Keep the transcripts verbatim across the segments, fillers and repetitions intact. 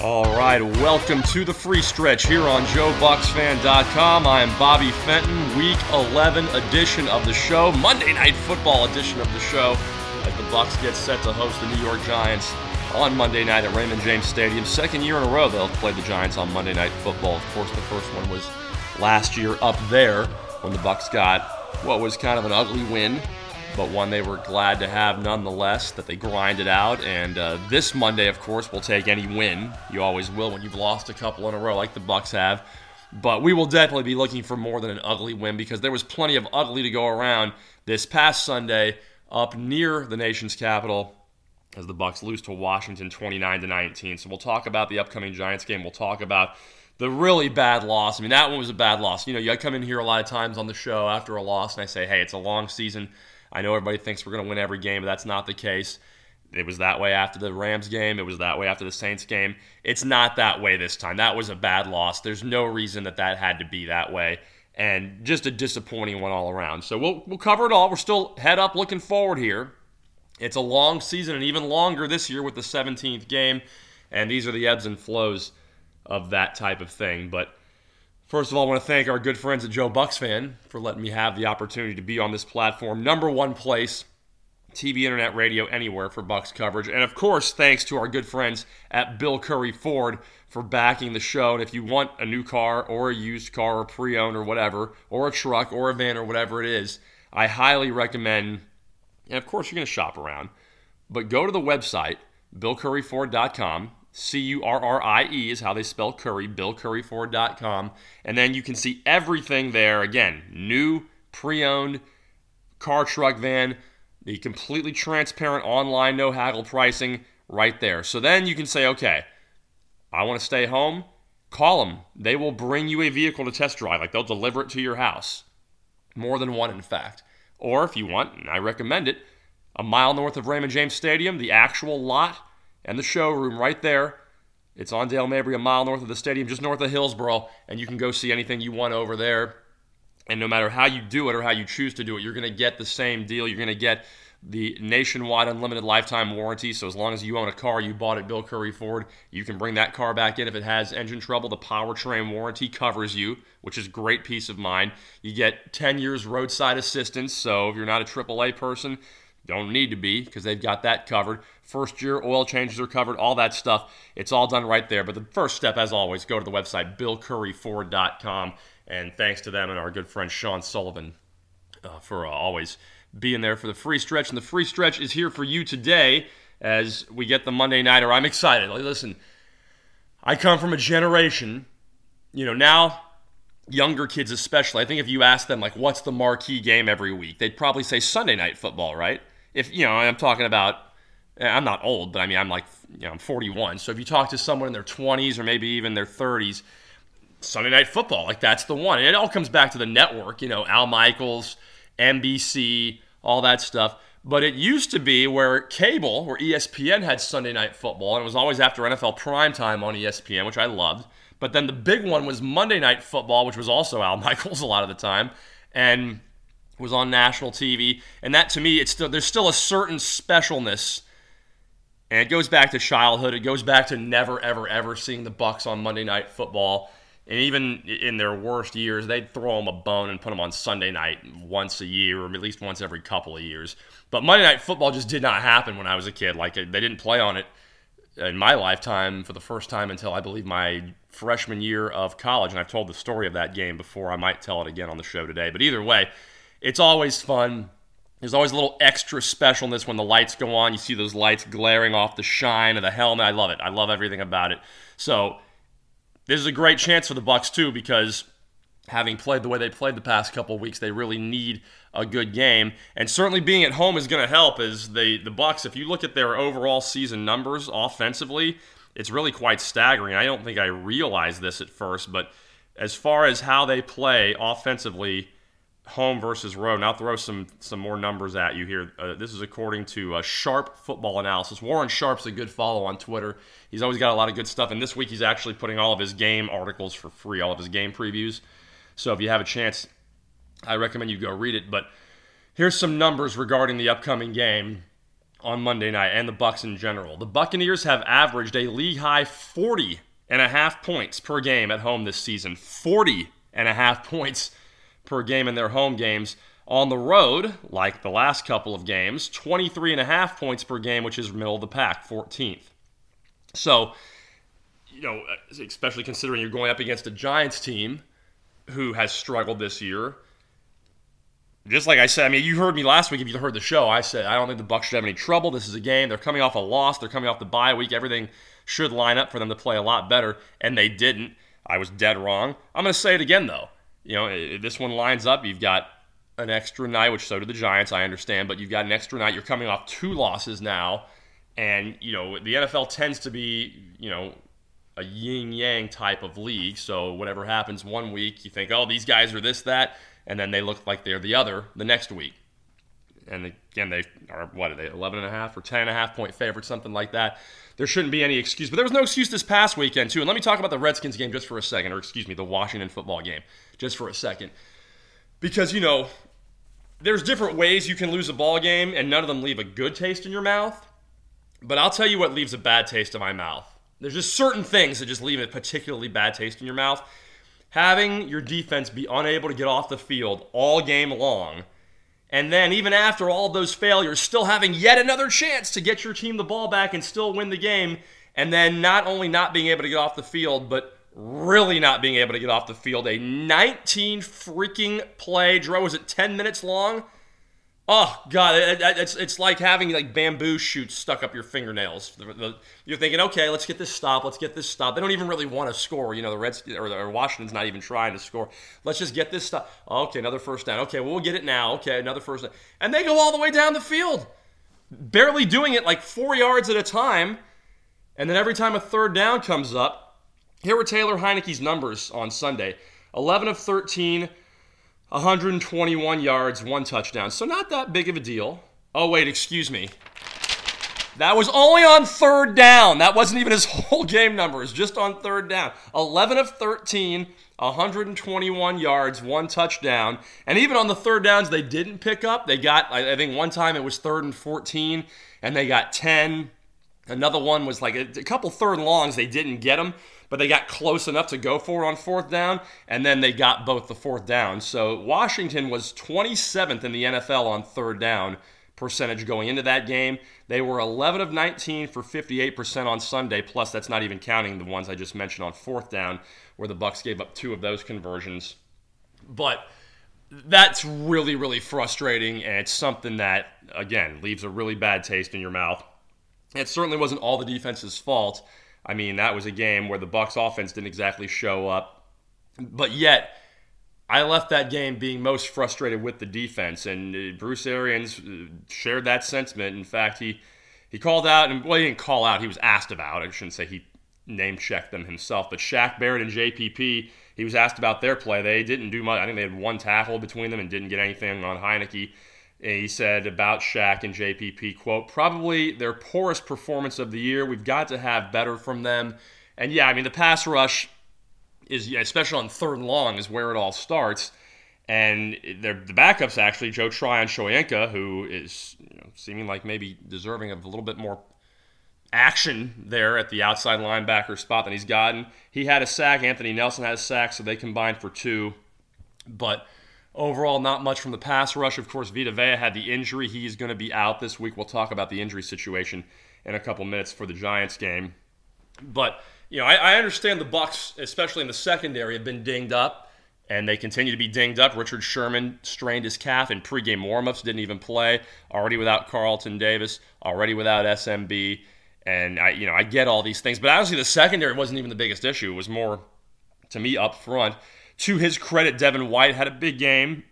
All right, welcome to the free stretch here on Joe Bucks Fan dot com. I am Bobby Fenton, Week eleven edition of the show, Monday Night Football edition of the show, as the Bucks get set to host the New York Giants on Monday night at Raymond James Stadium. Second year in a row they'll play the Giants on Monday Night Football. Of course, the first one was last year up there when the Bucks got what was kind of an ugly win, but one they were glad to have nonetheless, that they grinded out. And uh, this Monday, of course, will take any win. You always will when you've lost a couple in a row like the Bucks have. But we will definitely be looking for more than an ugly win, because there was plenty of ugly to go around this past Sunday up near the nation's capital as the Bucks lose to Washington twenty-nine to nineteen. So we'll talk about the upcoming Giants game. We'll talk about the really bad loss. I mean, that one was a bad loss. You know, I come in here a lot of times on the show after a loss and I say, hey, it's a long season. I know everybody thinks we're going to win every game, but that's not the case. It was that way after the Rams game. It was that way after the Saints game. It's not that way this time. That was a bad loss. There's no reason that that had to be that way. And just a disappointing one all around. So we'll we'll cover it all. We're still head up looking forward here. It's a long season, and even longer this year with the seventeenth game. And these are the ebbs and flows of that type of thing. But first of all, I want to thank our good friends at Joe Bucks Fan for letting me have the opportunity to be on this platform. Number one place, T V, internet, radio, anywhere for Bucks coverage. And of course, thanks to our good friends at Bill Curry Ford for backing the show. And if you want a new car or a used car or pre-owned or whatever, or a truck or a van or whatever it is, I highly recommend, and of course you're going to shop around, but go to the website, bill curry ford dot com. C U R R I E is how they spell Curry, bill curry ford dot com. And then you can see everything there. Again, new, pre-owned, car, truck, van, the completely transparent online no-haggle pricing right there. So then you can say, okay, I want to stay home. Call them. They will bring you a vehicle to test drive. Like, they'll deliver it to your house. More than one, in fact. Or if you want, and I recommend it, a mile north of Raymond James Stadium, the actual lot and the showroom right there. It's on Dale Mabry, a mile north of the stadium, just north of Hillsboro, and you can go see anything you want over there. And no matter how you do it or how you choose to do it, you're going to get the same deal. You're going to get the nationwide unlimited lifetime warranty. So as long as you own a car you bought at Bill Curry Ford, you can bring that car back in if it has engine trouble. The powertrain warranty covers you, which is great peace of mind. You get ten years roadside assistance, so if you're not a triple A person, don't need to be, because they've got that covered. First year oil changes are covered, all that stuff. It's all done right there. But the first step, as always, go to the website, bill curry ford dot com. And thanks to them and our good friend Sean Sullivan uh, for uh, always being there for the free stretch. And the free stretch is here for you today as we get the Monday Nighter. I'm excited. Like, listen, I come from a generation, you know, now younger kids especially, I think if you ask them, like, what's the marquee game every week, they'd probably say Sunday Night Football, right? If, you know, I'm talking about, I'm not old, but I mean, I'm like, you know, I'm forty-one. So if you talk to someone in their twenties or maybe even their thirties, Sunday Night Football, like, that's the one. And it all comes back to the network, you know, Al Michaels, N B C, all that stuff. But it used to be where cable, where E S P N had Sunday Night Football, and it was always after N F L primetime on E S P N, which I loved. But then the big one was Monday Night Football, which was also Al Michaels a lot of the time, and was on national T V. And that, to me, it's still there's still a certain specialness. And it goes back to childhood. It goes back to never, ever, ever seeing the Bucks on Monday Night Football. And even in their worst years, they'd throw them a bone and put them on Sunday night once a year, or at least once every couple of years. But Monday Night Football just did not happen when I was a kid. Like, they didn't play on it in my lifetime for the first time until, I believe, my freshman year of college. And I've told the story of that game before. I might tell it again on the show today. But either way, it's always fun. There's always a little extra specialness when the lights go on. You see those lights glaring off the shine of the helmet. I love it. I love everything about it. So this is a great chance for the Bucks too, because having played the way they played the past couple of weeks, they really need a good game. And certainly being at home is going to help. As they, the Bucks, if you look at their overall season numbers offensively, it's really quite staggering. I don't think I realized this at first, but as far as how they play offensively, home versus road, and I'll throw some some more numbers at you here. Uh, this is according to uh, Sharp Football Analysis. Warren Sharp's a good follow on Twitter. He's always got a lot of good stuff, and this week he's actually putting all of his game articles for free, all of his game previews. So if you have a chance, I recommend you go read it. But here's some numbers regarding the upcoming game. on Monday night, and the Bucs in general. The Buccaneers have averaged a league-high forty and a half points per game at home this season. forty and a half points per game in their home games. On the road, like the last couple of games, twenty-three and a half points per game, which is middle of the pack, fourteenth. So, you know, especially considering you're going up against a Giants team who has struggled this year. Just like I said, I mean, you heard me last week, if you heard the show, I said I don't think the Bucs should have any trouble. This is a game. They're coming off a loss. They're coming off the bye week. Everything should line up for them to play a lot better, and they didn't. I was dead wrong. I'm going to say it again, though. You know, this one lines up. You've got an extra night, which so do the Giants, I understand, but you've got an extra night. You're coming off two losses now, and, you know, the N F L tends to be, you know, a yin-yang type of league, so whatever happens one week, you think, oh, these guys are this, that, and then they look like they're the other the next week. And again, they are, what are they, eleven and a half or ten and a half point favorites, something like that. There shouldn't be any excuse, but there was no excuse this past weekend, too. And let me talk about the Redskins game just for a second, or excuse me, the Washington football game just for a second. Because, you know, there's different ways you can lose a ball game, and none of them leave a good taste in your mouth. But I'll tell you what leaves a bad taste in my mouth. There's just certain things that just leave a particularly bad taste in your mouth. Having your defense be unable to get off the field all game long, and then even after all those failures, still having yet another chance to get your team the ball back and still win the game, and then not only not being able to get off the field, but really not being able to get off the field. A nineteen freaking play drive. Was it ten minutes long? Oh, God, it, it, it's it's like having like bamboo shoots stuck up your fingernails. The, the, you're thinking, okay, let's get this stop, let's get this stop. They don't even really want to score. You know, the Reds or, the, or Washington's not even trying to score. Let's just get this stop. Okay, another first down. Okay, well, we'll get it now. Okay, another first down. And they go all the way down the field, barely doing it like four yards at a time. And then every time a third down comes up, here were Taylor Heineke's numbers on Sunday. eleven of thirteen, one hundred twenty-one yards, one touchdown. So not that big of a deal. Oh, wait, excuse me. That was only on third down. That wasn't even his whole game numbers, just on third down. eleven of thirteen, one hundred twenty-one yards, one touchdown. And even on the third downs they didn't pick up, they got, I think one time it was third and fourteen, and they got ten. Another one was like a, a couple third and longs, they didn't get them, but they got close enough to go for it on fourth down, and then they got both the fourth down. So Washington was twenty-seventh in the N F L on third down percentage going into that game. They were eleven of nineteen for fifty-eight percent on Sunday, plus that's not even counting the ones I just mentioned on fourth down, where the Bucs gave up two of those conversions. But that's really, really frustrating, and it's something that, again, leaves a really bad taste in your mouth. It certainly wasn't all the defense's fault. I mean, that was a game where the Bucs offense didn't exactly show up. But yet, I left that game being most frustrated with the defense. And Bruce Arians shared that sentiment. In fact, he, he called out, and well, he didn't call out, he was asked about. I shouldn't say he name-checked them himself. But Shaq Barrett and J P P, he was asked about their play. They didn't do much. I think they had one tackle between them and didn't get anything on Heinicke. He said about Shaq and J P P, quote, probably their poorest performance of the year. We've got to have better from them. And yeah, I mean, the pass rush is, yeah, especially on third and long, is where it all starts. And the backups, actually, Joe Tryon-Shoyinka, who is, you know, seeming like maybe deserving of a little bit more action there at the outside linebacker spot than he's gotten. He had a sack. Anthony Nelson had a sack, so they combined for two. But overall, not much from the pass rush. Of course, Vita Vea had the injury. He's going to be out this week. We'll talk about the injury situation in a couple minutes for the Giants game. But, you know, I, I understand the Bucs, especially in the secondary, have been dinged up, and they continue to be dinged up. Richard Sherman strained his calf in pregame warmups, didn't even play. Already without Carlton Davis, already without S M B. And, I, you know, I get all these things. But honestly, the secondary wasn't even the biggest issue. It was more, to me, up front. To his credit, Devin White had a big game.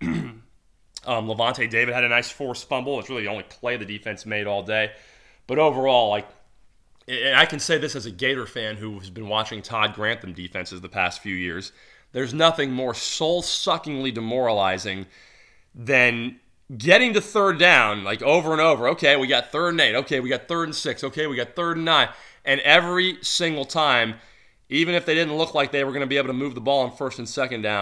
um, Levante David had a nice forced fumble. It's really the only play the defense made all day. But overall, like, and I can say this as a Gator fan who has been watching Todd Grantham defenses the past few years, there's nothing more soul-suckingly demoralizing than getting to third down, like over and over. Okay, we got third and eight. Okay, we got third and six. Okay, we got third and nine. And every single time, even if they didn't look like they were going to be able to move the ball on first and second down,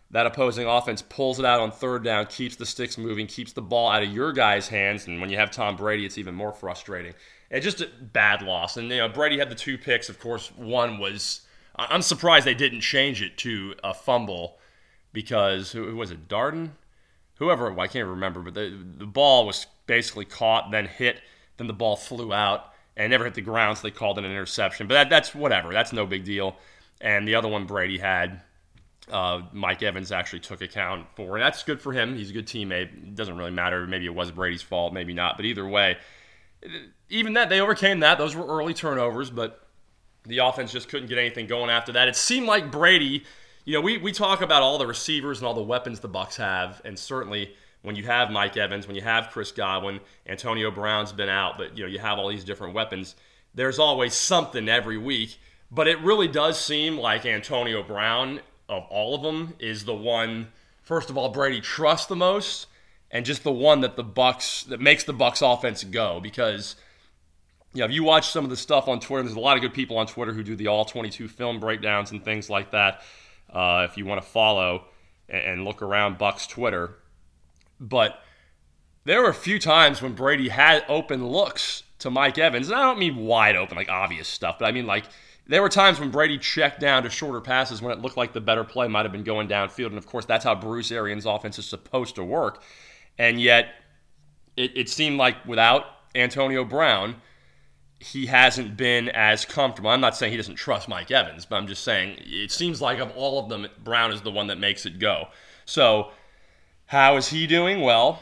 that opposing offense pulls it out on third down, keeps the sticks moving, keeps the ball out of your guys' hands, and when you have Tom Brady, it's even more frustrating. It's just a bad loss. And, you know, Brady had the two picks. Of course, one was, I'm surprised they didn't change it to a fumble because, who was it, Darden? Whoever, I can't remember, but the, the ball was basically caught, then hit, then the ball flew out and never hit the ground, so they called it an interception. But that, that's whatever. That's no big deal. And the other one Brady had, Uh, Mike Evans actually took account for, and that's good for him. He's a good teammate. It doesn't really matter. Maybe it was Brady's fault, maybe not. But either way, even that, they overcame that. Those were early turnovers, but the offense just couldn't get anything going after that. It seemed like Brady, you know, we, we talk about all the receivers and all the weapons the Bucs have, and certainly when you have Mike Evans, when you have Chris Godwin, Antonio Brown's been out, but, you know, you have all these different weapons. There's always something every week, but it really does seem like Antonio Brown, of all of them, is the one, first of all, Brady trusts the most, and just the one that the Bucs, that makes the Bucs offense go. Because, you know, if you watch some of the stuff on Twitter, there's a lot of good people on Twitter who do the all twenty-two film breakdowns and things like that. Uh, if you want to follow and look around Bucs Twitter, but there were a few times when Brady had open looks to Mike Evans, and I don't mean wide open, like obvious stuff, but I mean like, there were times when Brady checked down to shorter passes when it looked like the better play might have been going downfield. And, of course, that's how Bruce Arians' offense is supposed to work. And yet, it, it seemed like without Antonio Brown, he hasn't been as comfortable. I'm not saying he doesn't trust Mike Evans, but I'm just saying it seems like of all of them, Brown is the one that makes it go. So, how is he doing? Well,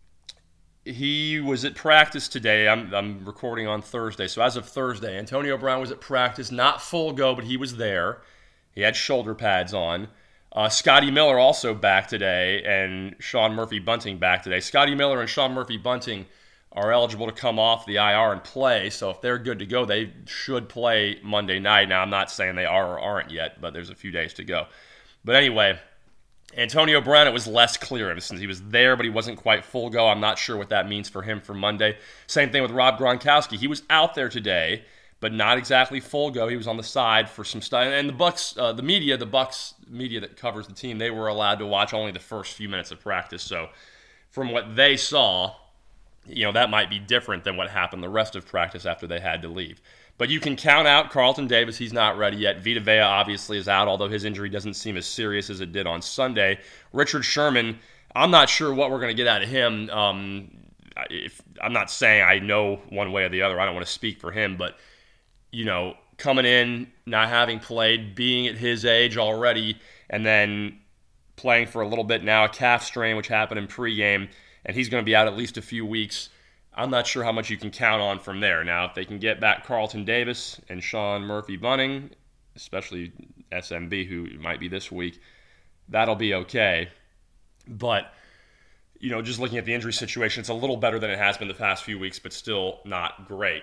he was at practice today. I'm, I'm recording on Thursday. So as of Thursday, Antonio Brown was at practice. Not full go, but he was there. He had shoulder pads on. Uh, Scotty Miller also back today, and Sean Murphy-Bunting back today. Scotty Miller and Sean Murphy-Bunting are eligible to come off the I R and play. So if they're good to go, they should play Monday night. Now, I'm not saying they are or aren't yet, but there's a few days to go. But anyway, Antonio Brown, it was less clear since he was there, but he wasn't quite full go. I'm not sure what that means for him for Monday. Same thing with Rob Gronkowski. He was out there today, but not exactly full go. He was on the side for some stuff. And the Bucs, uh, the media, the Bucs media that covers the team, they were allowed to watch only the first few minutes of practice. So from what they saw, you know, that might be different than what happened the rest of practice after they had to leave. But you can count out Carlton Davis. He's not ready yet. Vita Vea obviously is out, although his injury doesn't seem as serious as it did on Sunday. Richard Sherman, I'm not sure what we're going to get out of him. Um, if, I'm not saying I know one way or the other. I don't want to speak for him. But, you know, coming in, not having played, being at his age already, and then playing for a little bit now, a calf strain, which happened in pregame, and he's going to be out at least a few weeks. I'm not sure how much you can count on from there. Now, if they can get back Carlton Davis and Sean Murphy-Bunting, especially S M B, who might be this week, that'll be okay. But, you know, just looking at the injury situation, it's a little better than it has been the past few weeks, but still not great.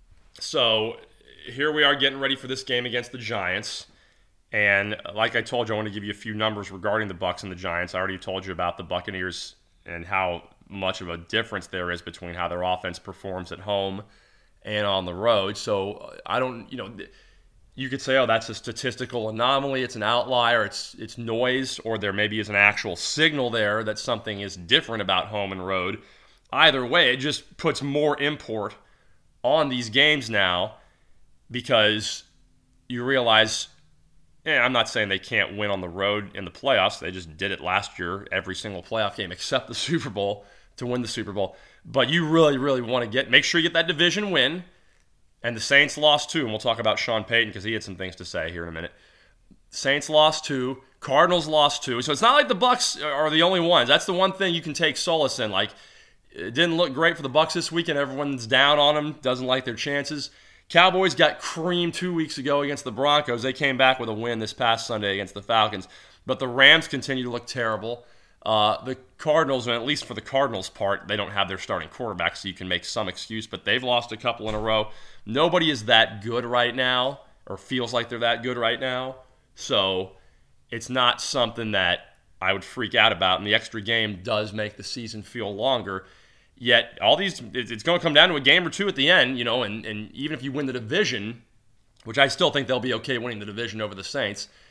So here we are getting ready for this game against the Giants. And like I told you, I want to give you a few numbers regarding the Bucs and the Giants. I already told you about the Buccaneers and how much of a difference there is between how their offense performs at home and on the road. So I don't, you know, you could say, oh, that's a statistical anomaly, it's an outlier, it's it's noise, or there maybe is an actual signal there that something is different about home and road. Either way, it just puts more import on these games now because you realize, yeah, I'm not saying they can't win on the road in the playoffs. They just did it last year, every single playoff game except the Super Bowl to win the Super Bowl. But you really, really want to get, make sure you get that division win. And the Saints lost two, and we'll talk about Sean Payton because he had some things to say here in a minute. Saints lost two, Cardinals lost two. So it's not like the Bucs are the only ones. That's the one thing you can take solace in. Like, it didn't look great for the Bucs this weekend. Everyone's down on them, doesn't like their chances. Cowboys got creamed two weeks ago against the Broncos. They came back with a win this past Sunday against the Falcons. But the Rams continue to look terrible. Uh, the Cardinals, and at least for the Cardinals' part, they don't have their starting quarterback, so you can make some excuse, but they've lost a couple in a row. Nobody is that good right now, or feels like they're that good right now, so it's not something that I would freak out about, and the extra game does make the season feel longer. Yet, all these, it's going to come down to a game or two at the end, you know, and, and even if you win the division, which I still think they'll be okay winning the division over the Saints,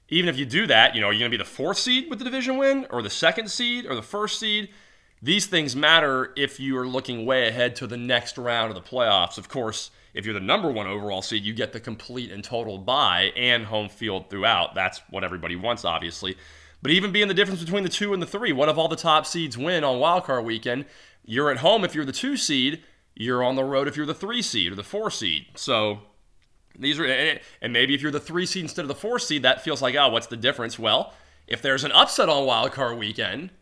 even if you do that, you know, are you going to be the fourth seed with the division win or the second seed or the first seed? These things matter if you are looking way ahead to the next round of the playoffs. Of course, if you're the number one overall seed, you get the complete and total bye and home field throughout. That's what everybody wants, obviously. But even being the difference between the two and the three, what if all the top seeds win on wildcard weekend? You're at home if you're the two seed. You're on the road if you're the three seed or the four seed. So these are, and maybe if you're the three seed instead of the four seed, that feels like, oh, what's the difference? Well, if there's an upset on wildcard weekend,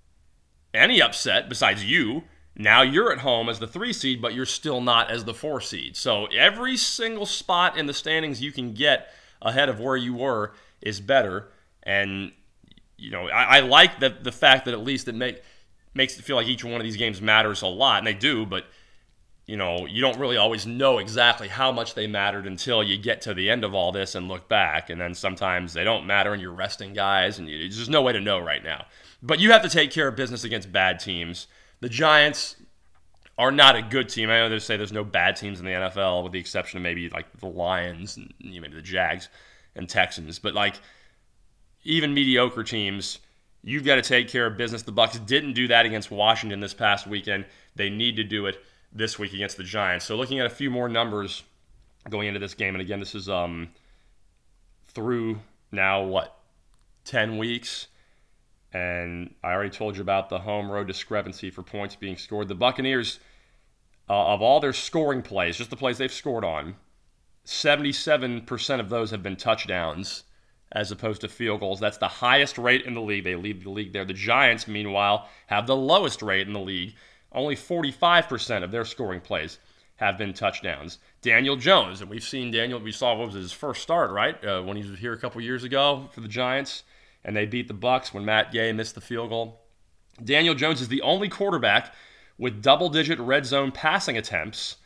any upset besides you, now you're at home as the three seed, but you're still not as the four seed. So every single spot in the standings you can get ahead of where you were is better. And you know, I, I like that the fact that at least it make, makes it feel like each one of these games matters a lot, and they do, but you know, you don't really always know exactly how much they mattered until you get to the end of all this and look back, and then sometimes they don't matter and you're resting guys, and you, there's just no way to know right now. But you have to take care of business against bad teams. The Giants are not a good team. I know they say there's no bad teams in the N F L with the exception of maybe like the Lions and you know, maybe the Jags and Texans, but like even mediocre teams, you've got to take care of business. The Bucs didn't do that against Washington this past weekend. They need to do it this week against the Giants. So looking at a few more numbers going into this game, and again, this is um through now, what, ten weeks? And I already told you about the home road discrepancy for points being scored. The Buccaneers, uh, of all their scoring plays, just the plays they've scored on, seventy-seven percent of those have been touchdowns as opposed to field goals. That's the highest rate in the league. They lead the league there. The Giants, meanwhile, have the lowest rate in the league. Only forty-five percent of their scoring plays have been touchdowns. Daniel Jones, and we've seen Daniel, we saw what was his first start, right? Uh, when he was here a couple years ago for the Giants, and they beat the Bucs when Matt Gay missed the field goal. Daniel Jones is the only quarterback with double-digit red zone passing attempts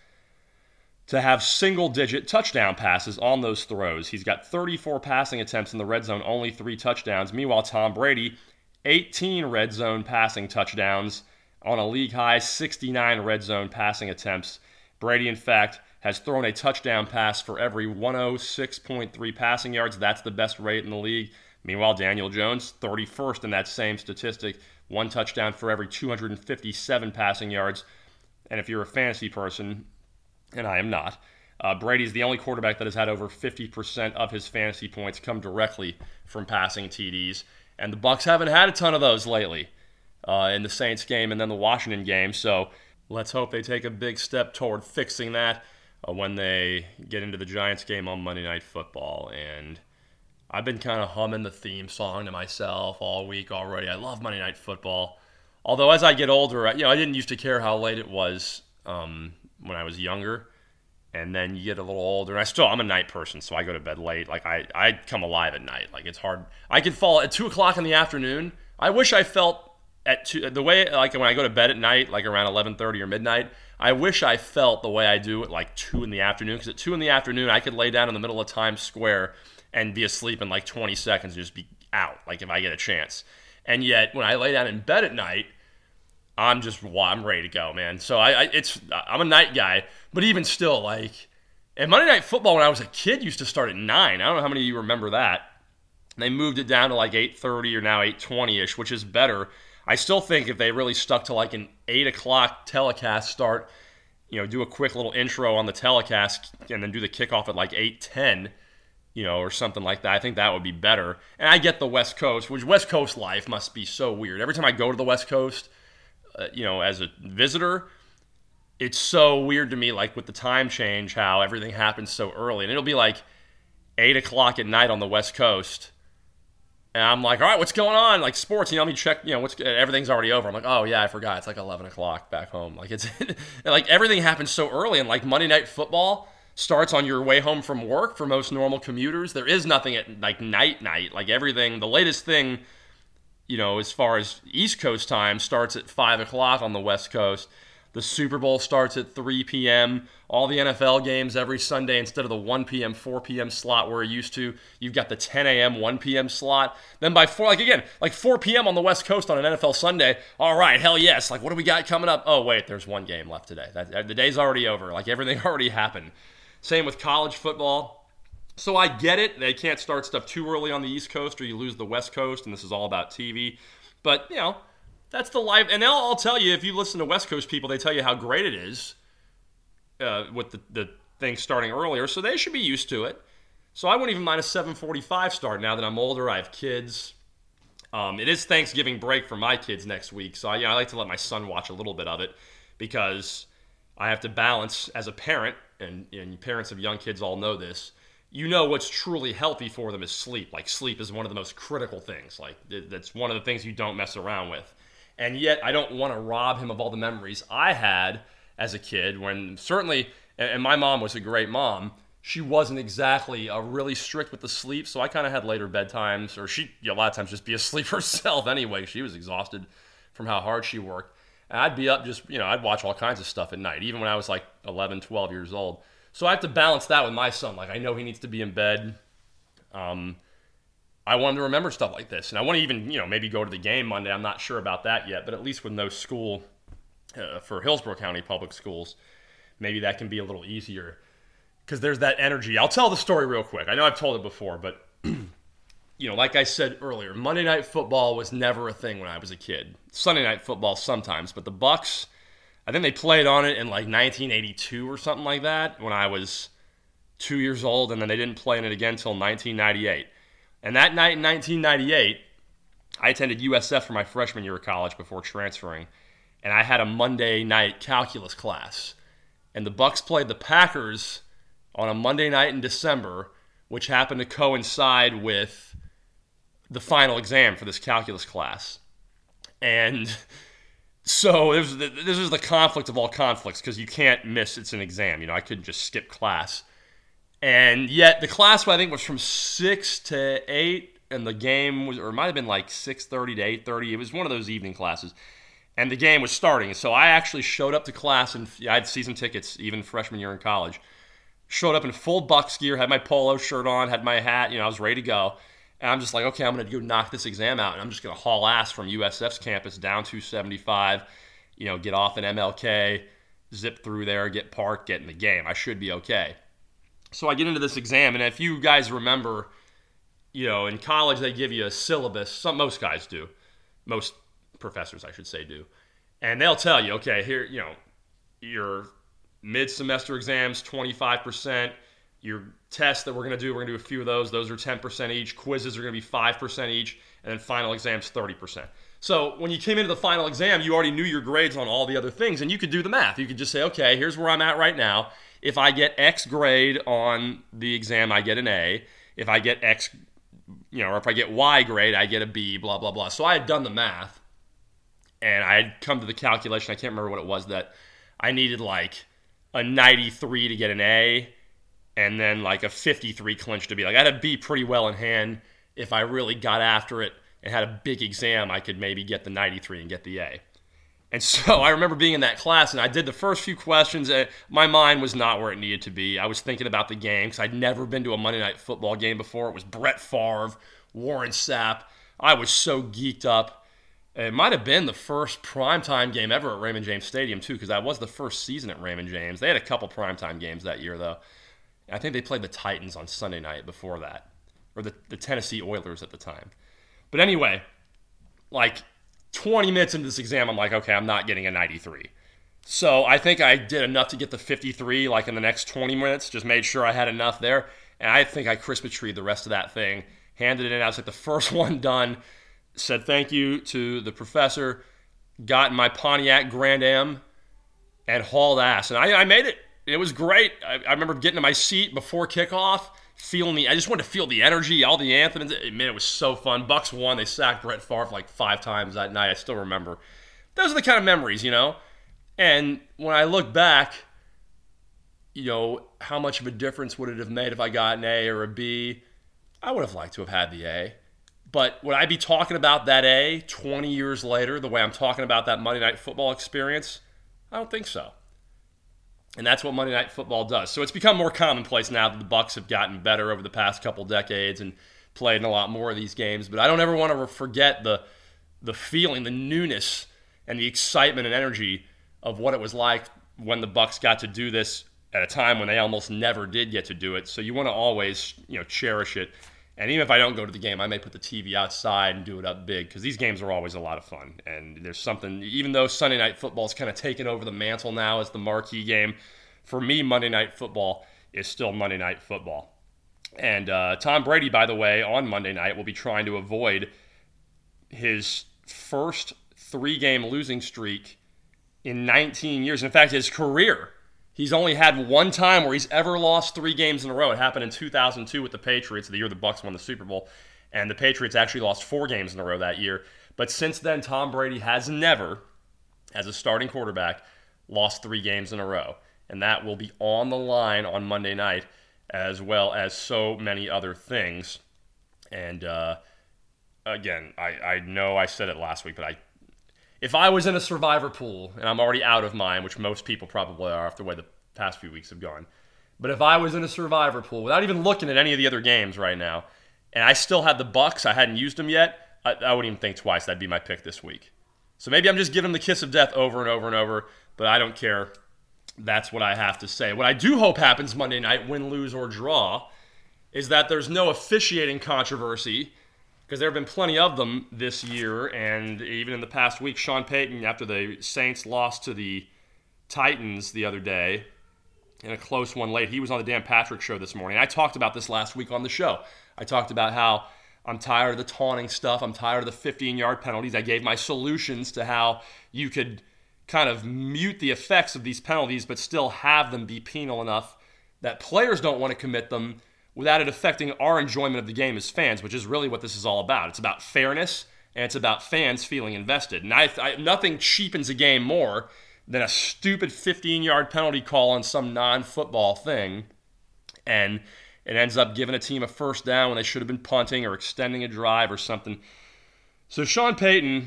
to have single-digit touchdown passes on those throws. He's got thirty-four passing attempts in the red zone, only three touchdowns. Meanwhile, Tom Brady, eighteen red zone passing touchdowns on a league-high sixty-nine red zone passing attempts. Brady, in fact, has thrown a touchdown pass for every one oh six point three passing yards. That's the best rate in the league. Meanwhile, Daniel Jones, thirty-first in that same statistic, one touchdown for every two hundred fifty-seven passing yards. And if you're a fantasy person, and I am not, uh, Brady's the only quarterback that has had over fifty percent of his fantasy points come directly from passing T Ds. And the Bucs haven't had a ton of those lately uh, in the Saints game and then the Washington game. So let's hope they take a big step toward fixing that uh, when they get into the Giants game on Monday Night Football. And I've been kind of humming the theme song to myself all week already. I love Monday Night Football. Although as I get older, you know, I didn't used to care how late it was um, when I was younger. And then you get a little older. And I still, I'm a night person, so I go to bed late. Like, I, I come alive at night. Like, it's hard. I could fall at two o'clock in the afternoon. I wish I felt at two, the way, like, when I go to bed at night, like around eleven thirty or midnight, I wish I felt the way I do at, like, two in the afternoon. Because at two in the afternoon, I could lay down in the middle of Times Square and be asleep in, like, twenty seconds and just be out, like, if I get a chance. And yet, when I lay down in bed at night, I'm just, well, I'm ready to go, man. So I, I, it's, I'm a night guy, but even still, like, and Monday Night Football when I was a kid used to start at nine. I don't know how many of you remember that. They moved it down to like eight thirty or now eight twenty-ish, which is better. I still think if they really stuck to like an eight o'clock telecast start, you know, do a quick little intro on the telecast and then do the kickoff at like eight ten, you know, or something like that. I think that would be better. And I get the West Coast, which West Coast life must be so weird. Every time I go to the West Coast, Uh, you know, as a visitor, it's so weird to me, like with the time change, how everything happens so early. And it'll be like eight o'clock at night on the West Coast. And I'm like, all right, what's going on? Like sports, you know, let me check, you know, what's everything's already over. I'm like, oh yeah, I forgot. It's like eleven o'clock back home. Like it's like everything happens so early. And like Monday Night Football starts on your way home from work for most normal commuters. There is nothing at like night night. Like everything, the latest thing, you know, as far as East Coast time, starts at five o'clock on the West Coast. The Super Bowl starts at three p.m. All the N F L games every Sunday, instead of the one p.m., four p.m. slot we're used to, you've got the ten a.m., one p.m. slot. Then by four, like again, like four p.m. on the West Coast on an N F L Sunday, all right, hell yes. Like, what do we got coming up? Oh, wait, there's one game left today. That, the day's already over. Like, everything already happened. Same with college football. So I get it. They can't start stuff too early on the East Coast or you lose the West Coast, and this is all about T V. But, you know, that's the life. And they'll all tell you, if you listen to West Coast people, they tell you how great it is uh, with the, the thing starting earlier. So they should be used to it. So I wouldn't even mind a seven forty-five start now that I'm older. I have kids. Um, it is Thanksgiving break for my kids next week. So I, you know, I like to let my son watch a little bit of it because I have to balance as a parent, and, and parents of young kids all know this. You know what's truly healthy for them is sleep. Like, sleep is one of the most critical things. Like, that's one of the things you don't mess around with. And yet, I don't want to rob him of all the memories I had as a kid when certainly, and my mom was a great mom, she wasn't exactly uh, really strict with the sleep, so I kind of had later bedtimes, or she, you know, a lot of times, just be asleep herself anyway. She was exhausted from how hard she worked. And I'd be up just, you know, I'd watch all kinds of stuff at night, even when I was like eleven, twelve years old. So I have to balance that with my son. Like, I know he needs to be in bed. Um, I want him to remember stuff like this. And I want to even, you know, maybe go to the game Monday. I'm not sure about that yet. But at least with no school uh, for Hillsborough County Public Schools, maybe that can be a little easier. Because there's that energy. I'll tell the story real quick. I know I've told it before, but, you know, like I said earlier, Monday Night Football was never a thing when I was a kid. Sunday Night Football sometimes. But the Bucs, I think they played on it in like nineteen eighty-two or something like that when I was two years old, and then they didn't play in it again until nineteen ninety-eight. And that night in nineteen ninety-eight, I attended U S F for my freshman year of college before transferring, and I had a Monday night calculus class. And the Bucs played the Packers on a Monday night in December, which happened to coincide with the final exam for this calculus class. And so this, this is the conflict of all conflicts, because you can't miss, it's an exam. You know, I couldn't just skip class. And yet the class, I think, was from six to eight, and the game was, or it might have been like six thirty to eight thirty. It was one of those evening classes. And the game was starting. So I actually showed up to class, and I had season tickets, even freshman year in college. Showed up in full Bucs gear, had my polo shirt on, had my hat, you know, I was ready to go. And I'm just like, okay, I'm going to go knock this exam out, and I'm just going to haul ass from U S F's campus down two seventy-five, you know, get off at M L K, zip through there, get parked, get in the game. I should be okay. So I get into this exam, and if you guys remember, you know, in college they give you a syllabus. Some, most guys do. Most professors, I should say, do. And they'll tell you, okay, here, you know, your mid-semester exams, twenty-five percent. Your tests that we're going to do, we're going to do a few of those. Those are ten percent each. Quizzes are going to be five percent each. And then final exams, thirty percent. So when you came into the final exam, you already knew your grades on all the other things, and you could do the math. You could just say, okay, here's where I'm at right now. If I get X grade on the exam, I get an A. If I get X, you know, or if I get Y grade, I get a B, blah, blah, blah. So I had done the math, and I had come to the calculation. I can't remember what it was, that I needed like a ninety-three to get an A, and then like a fifty-three clinch to be. Like, I had a B pretty well in hand. If I really got after it and had a big exam, I could maybe get the ninety-three and get the A. And so I remember being in that class, and I did the first few questions. And my mind was not where it needed to be. I was thinking about the game because I'd never been to a Monday Night Football game before. It was Brett Favre, Warren Sapp. I was so geeked up. It might have been the first primetime game ever at Raymond James Stadium, too, because that was the first season at Raymond James. They had a couple primetime games that year, though. I think they played the Titans on Sunday night before that, or the, the Tennessee Oilers at the time. But anyway, like twenty minutes into this exam, I'm like, okay, I'm not getting a ninety-three. So I think I did enough to get the fifty-three, like in the next twenty minutes, just made sure I had enough there. And I think I Christmas treed the rest of that thing, handed it in. I was like the first one done, said thank you to the professor, got in my Pontiac Grand Am, and hauled ass. And I, I made it. It was great. I, I remember getting to my seat before kickoff, feeling the, I just wanted to feel the energy, all the anthems. It, man, it was so fun. Bucs won. They sacked Brett Favre like five times that night. I still remember. Those are the kind of memories, you know? And when I look back, you know, how much of a difference would it have made if I got an A or a B? I would have liked to have had the A. But would I be talking about that A twenty years later the way I'm talking about that Monday Night Football experience? I don't think so. And that's what Monday Night Football does. So it's become more commonplace now that the Bucs have gotten better over the past couple decades and played in a lot more of these games. But I don't ever want to forget the the feeling, the newness, and the excitement and energy of what it was like when the Bucs got to do this at a time when they almost never did get to do it. So you want to always, you know, cherish it. And even if I don't go to the game, I may put the T V outside and do it up big because these games are always a lot of fun. And there's something, even though Sunday Night Football is kind of taken over the mantle now as the marquee game, for me, Monday Night Football is still Monday Night Football. And uh, Tom Brady, by the way, on Monday night will be trying to avoid his first three-game losing streak in nineteen years. In fact, his career. He's only had one time where he's ever lost three games in a row. It happened in two thousand two with the Patriots, the year the Bucs won the Super Bowl. And the Patriots actually lost four games in a row that year. But since then, Tom Brady has never, as a starting quarterback, lost three games in a row. And that will be on the line on Monday night, as well as so many other things. And uh, again, I, I know I said it last week, but I if I was in a survivor pool, and I'm already out of mine, which most people probably are after the way the past few weeks have gone, but if I was in a survivor pool, without even looking at any of the other games right now, and I still had the Bucs, I hadn't used them yet, I, I wouldn't even think twice. That'd be my pick this week. So maybe I'm just giving them the kiss of death over and over and over, but I don't care. That's what I have to say. What I do hope happens Monday night, win, lose, or draw, is that there's no officiating controversy, because there have been plenty of them this year, and even in the past week, Sean Payton, after the Saints lost to the Titans the other day, in a close one late, he was on the Dan Patrick Show this morning. I talked about this last week on the show. I talked about how I'm tired of the taunting stuff. I'm tired of the fifteen-yard penalties. I gave my solutions to how you could kind of mute the effects of these penalties, but still have them be penal enough that players don't want to commit them without it affecting our enjoyment of the game as fans, which is really what this is all about. It's about fairness, and it's about fans feeling invested. And I, I, nothing cheapens a game more than a stupid fifteen-yard penalty call on some non-football thing, and it ends up giving a team a first down when they should have been punting or extending a drive or something. So Sean Payton,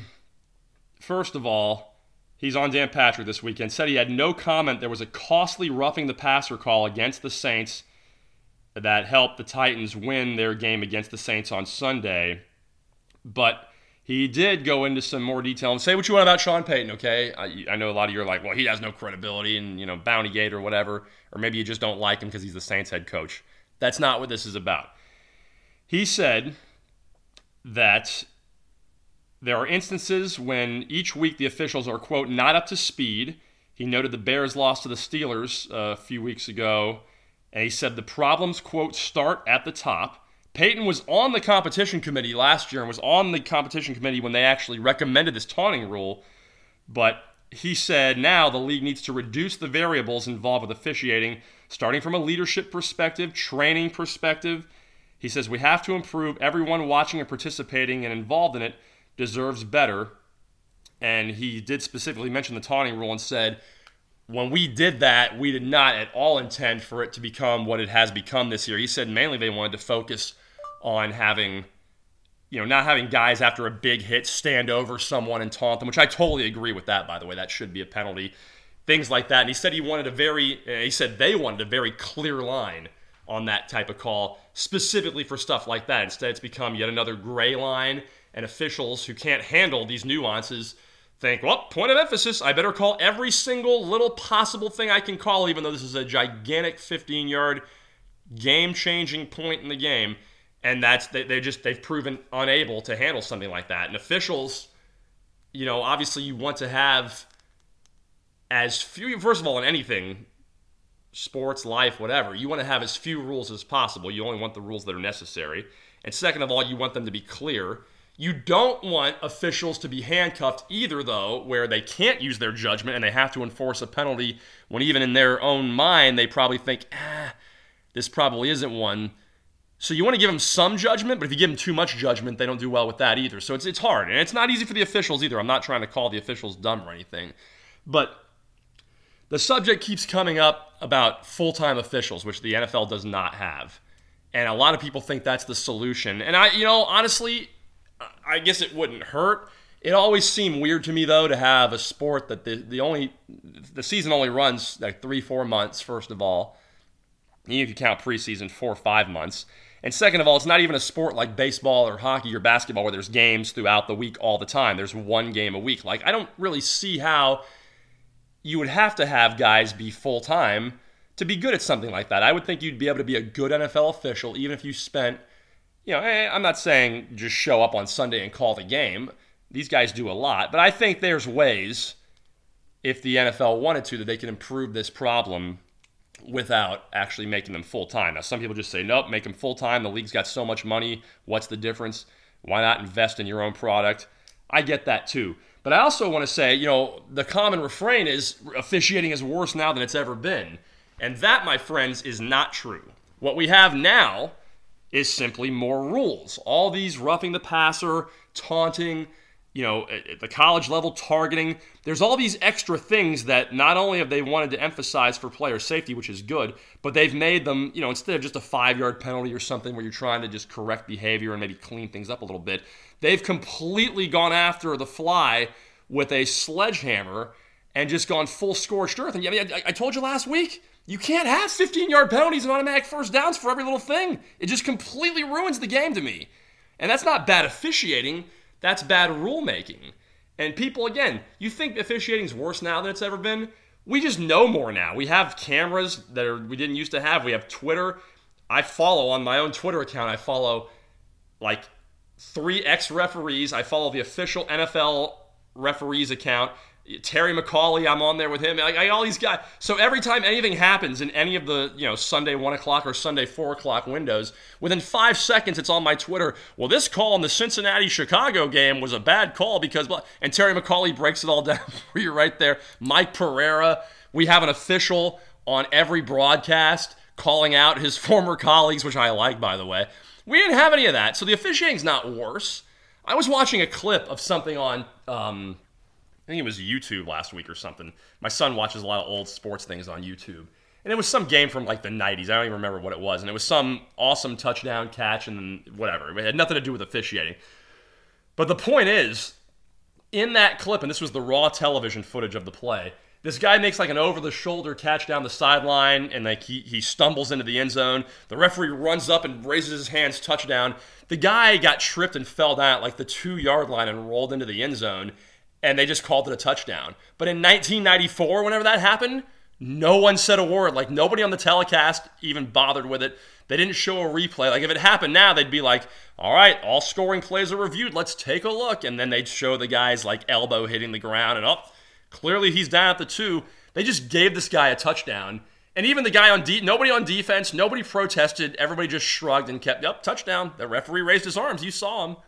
first of all, he's on Dan Patrick this weekend, said he had no comment. There was a costly roughing the passer call against the Saints that helped the Titans win their game against the Saints on Sunday. But he did go into some more detail and say what you want about Sean Payton, okay? I, I know a lot of you are like, well, he has no credibility and, you know, Bountygate or whatever. Or maybe you just don't like him because he's the Saints head coach. That's not what this is about. He said that there are instances when each week the officials are, quote, not up to speed. He noted the Bears lost to the Steelers a few weeks ago. And he said the problems, quote, start at the top. Payton was on the competition committee last year and was on the competition committee when they actually recommended this taunting rule. But he said now the league needs to reduce the variables involved with officiating, starting from a leadership perspective, training perspective. He says we have to improve. Everyone watching and participating and involved in it deserves better. And he did specifically mention the taunting rule and said, when we did that, we did not at all intend for it to become what it has become this year. He said mainly they wanted to focus on having, you know, not having guys after a big hit stand over someone and taunt them, which I totally agree with that, by the way. That should be a penalty. Things like that. And he said he wanted a very, he said they wanted a very clear line on that type of call, specifically for stuff like that. Instead, it's become yet another gray line, and officials who can't handle these nuances think, well, point of emphasis, I better call every single little possible thing I can call, even though this is a gigantic fifteen-yard game-changing point in the game. And that's they, they just they've proven unable to handle something like that. And officials, you know, obviously you want to have as few, first of all, in anything, sports, life, whatever, you want to have as few rules as possible. You only want the rules that are necessary. And second of all, you want them to be clear. You don't want officials to be handcuffed either, though, where they can't use their judgment and they have to enforce a penalty when even in their own mind they probably think, ah, this probably isn't one. So you want to give them some judgment, but if you give them too much judgment, they don't do well with that either. So it's it's hard, and it's not easy for the officials either. I'm not trying to call the officials dumb or anything. But the subject keeps coming up about full-time officials, which the N F L does not have. And a lot of people think that's the solution. And I, you know, honestly, I guess it wouldn't hurt. It always seemed weird to me, though, to have a sport that the the only the season only runs like three, four months, first of all. Even if you count preseason, four or five months. And second of all, it's not even a sport like baseball or hockey or basketball where there's games throughout the week all the time. There's one game a week. Like, I don't really see how you would have to have guys be full-time to be good at something like that. I would think you'd be able to be a good N F L official even if you spent, you know, hey, I'm not saying just show up on Sunday and call the game. These guys do a lot. But I think there's ways, if the N F L wanted to, that they can improve this problem without actually making them full-time. Now, some people just say, nope, make them full-time. The league's got so much money. What's the difference? Why not invest in your own product? I get that too. But I also want to say, you know, the common refrain is officiating is worse now than it's ever been. And that, my friends, is not true. What we have now is simply more rules. All these roughing the passer, taunting, you know, at the college level targeting. There's all these extra things that not only have they wanted to emphasize for player safety, which is good, but they've made them, you know, instead of just a five-yard penalty or something where you're trying to just correct behavior and maybe clean things up a little bit, they've completely gone after the fly with a sledgehammer and just gone full scorched earth. And I mean, I, I told you last week, you can't have fifteen-yard penalties and automatic first downs for every little thing. It just completely ruins the game to me. And that's not bad officiating. That's bad rulemaking. And people, again, you think officiating is worse now than it's ever been? We just know more now. We have cameras that are, we didn't used to have. We have Twitter. I follow on my own Twitter account, I follow like three ex-referees. I follow the official N F L referees account. Terry McCauley, I'm on there with him. I, I all these guys. So every time anything happens in any of the, you know, Sunday one o'clock or Sunday four o'clock windows, within five seconds it's on my Twitter. Well, this call in the Cincinnati-Chicago game was a bad call because, and Terry McCauley breaks it all down for you right there. Mike Pereira, we have an official on every broadcast calling out his former colleagues, which I like, by the way. We didn't have any of that, so the officiating's not worse. I was watching a clip of something on, um, I think it was YouTube last week or something. My son watches a lot of old sports things on YouTube. And it was some game from like the nineties. I don't even remember what it was. And it was some awesome touchdown catch and whatever. It had nothing to do with officiating. But the point is, in that clip, and this was the raw television footage of the play, this guy makes like an over-the-shoulder catch down the sideline, and like he, he stumbles into the end zone. The referee runs up and raises his hands, touchdown. The guy got tripped and fell down at like the two-yard line and rolled into the end zone. And they just called it a touchdown. But in nineteen ninety-four, whenever that happened, no one said a word. Like, nobody on the telecast even bothered with it. They didn't show a replay. Like, if it happened now, they'd be like, all right, all scoring plays are reviewed. Let's take a look. And then they'd show the guy's, like, elbow hitting the ground. And, oh, clearly he's down at the two. They just gave this guy a touchdown. And even the guy on de- nobody on defense, nobody protested. Everybody just shrugged and kept, yep, touchdown. The referee raised his arms. You saw him.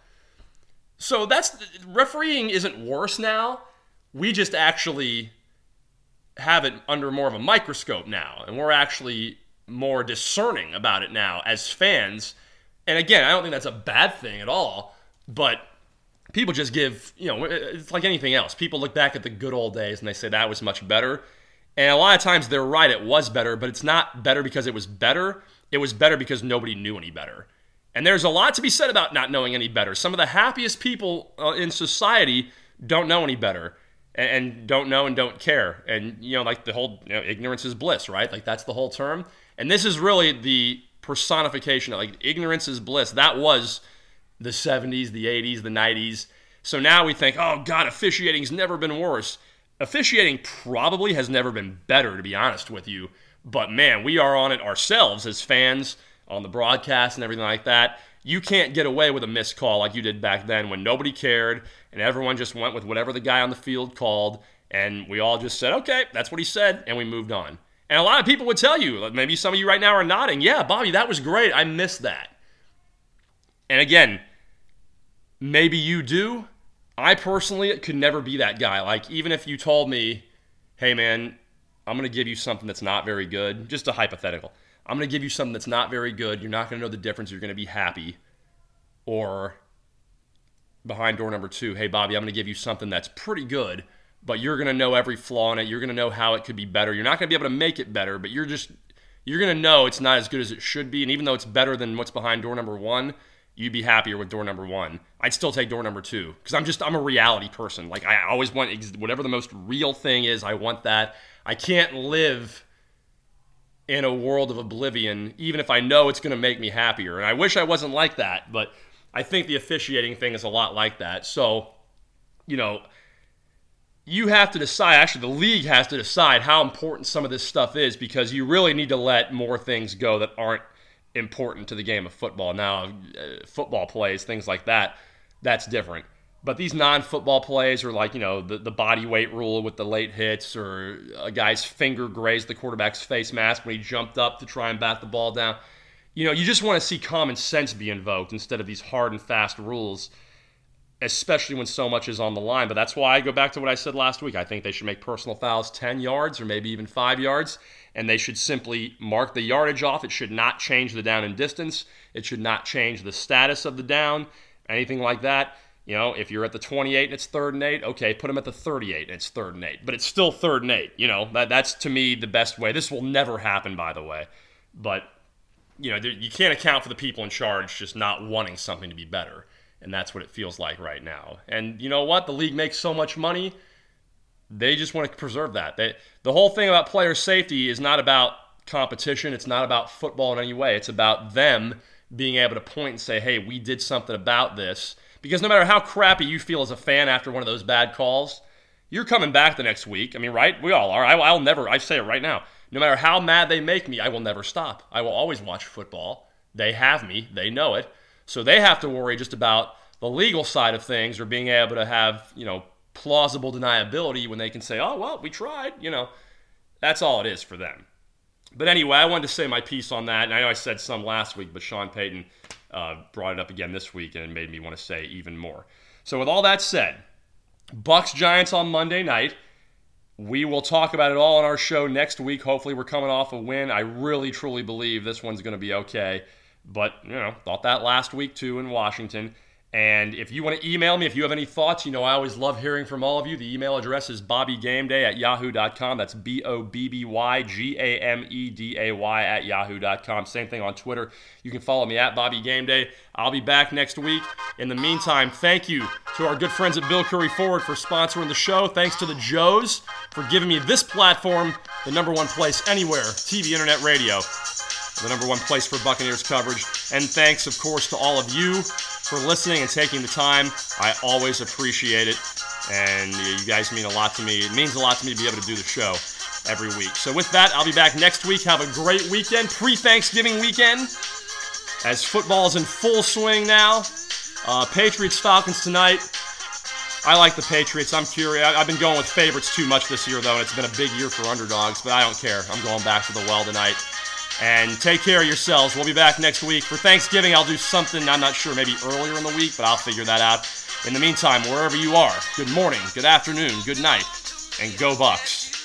So that's, refereeing isn't worse now. We just actually have it under more of a microscope now. And we're actually more discerning about it now as fans. And again, I don't think that's a bad thing at all. But people just give, you know, it's like anything else. People look back at the good old days and they say that was much better. And a lot of times they're right, it was better. But it's not better because it was better. It was better because nobody knew any better. And there's a lot to be said about not knowing any better. Some of the happiest people uh, in society don't know any better and, and don't know and don't care. And, you know, like the whole, you know, ignorance is bliss, right? Like, that's the whole term. And this is really the personification of, like, ignorance is bliss. That was the seventies, the eighties, the nineties. So now we think, oh, God, officiating's never been worse. Officiating probably has never been better, to be honest with you. But, man, we are on it ourselves as fans, on the broadcast and everything like that. You can't get away with a missed call like you did back then when nobody cared and everyone just went with whatever the guy on the field called, and we all just said, okay, that's what he said, and we moved on. And a lot of people would tell you, maybe some of you right now are nodding, yeah, Bobby, that was great. I missed that. And again, maybe you do. I personally could never be that guy. Like, even if you told me, hey, man, I'm going to give you something that's not very good, just a hypothetical. I'm going to give you something that's not very good. You're not going to know the difference. You're going to be happy. Or behind door number two, hey, Bobby, I'm going to give you something that's pretty good, but you're going to know every flaw in it. You're going to know how it could be better. You're not going to be able to make it better, but you're just, you're going to know it's not as good as it should be. And even though it's better than what's behind door number one, you'd be happier with door number one. I'd still take door number two because I'm just, I'm a reality person. Like, I always want whatever the most real thing is, I want that. I can't live in a world of oblivion, even if I know it's going to make me happier. And I wish I wasn't like that, but I think the officiating thing is a lot like that. So, you know, you have to decide, actually the league has to decide how important some of this stuff is, because you really need to let more things go that aren't important to the game of football. Now, uh, football plays, things like that, that's different. But these non-football plays are like, you know, the, the body weight rule with the late hits, or a guy's finger grazed the quarterback's face mask when he jumped up to try and bat the ball down. You know, you just want to see common sense be invoked instead of these hard and fast rules, especially when so much is on the line. But that's why I go back to what I said last week. I think they should make personal fouls ten yards or maybe even five yards, and they should simply mark the yardage off. It should not change the down and distance. It should not change the status of the down, anything like that. You know, if you're at the twenty-eight and it's third and eight, okay, put them at the thirty-eight and it's third and eight. But it's still third and eight. You know, that that's to me the best way. This will never happen, by the way. But, you know, you can't account for the people in charge just not wanting something to be better. And that's what it feels like right now. And you know what? The league makes so much money, they just want to preserve that. They, the whole thing about player safety is not about competition. It's not about football in any way. It's about them being able to point and say, hey, we did something about this. Because no matter how crappy you feel as a fan after one of those bad calls, you're coming back the next week. I mean, right? We all are. I, I'll never, I say it right now, no matter how mad they make me, I will never stop. I will always watch football. They have me. They know it. So they have to worry just about the legal side of things, or being able to have, you know, plausible deniability when they can say, oh, well, we tried. You know, that's all it is for them. But anyway, I wanted to say my piece on that. And I know I said some last week, but Sean Payton uh, brought it up again this week, and it made me want to say even more. So with all that said, Bucs Giants on Monday night. We will talk about it all on our show next week. Hopefully we're coming off a win. I really, truly believe this one's going to be okay. But, you know, thought that last week, too, in Washington. And if you want to email me, if you have any thoughts, you know I always love hearing from all of you. The email address is bobby game day at yahoo dot com. That's B O B B Y G A M E D A Y at yahoo dot com. Same thing on Twitter. You can follow me at Bobby Game Day. I'll be back next week. In the meantime, thank you to our good friends at Bill Curry Forward for sponsoring the show. Thanks to the Joes for giving me this platform, the number one place anywhere, T V, internet, radio. The number one place for Buccaneers coverage. And thanks, of course, to all of you for listening and taking the time. I always appreciate it. And you guys mean a lot to me. It means a lot to me to be able to do the show every week. So with that, I'll be back next week. Have a great weekend, pre-Thanksgiving weekend, as football is in full swing now. Uh, Patriots-Falcons tonight. I like the Patriots. I'm curious. I've been going with favorites too much this year, though, and it's been a big year for underdogs, but I don't care. I'm going back to the well tonight. And take care of yourselves. We'll be back next week. For Thanksgiving, I'll do something, I'm not sure, maybe earlier in the week, but I'll figure that out. In the meantime, wherever you are, good morning, good afternoon, good night, and go Bucs.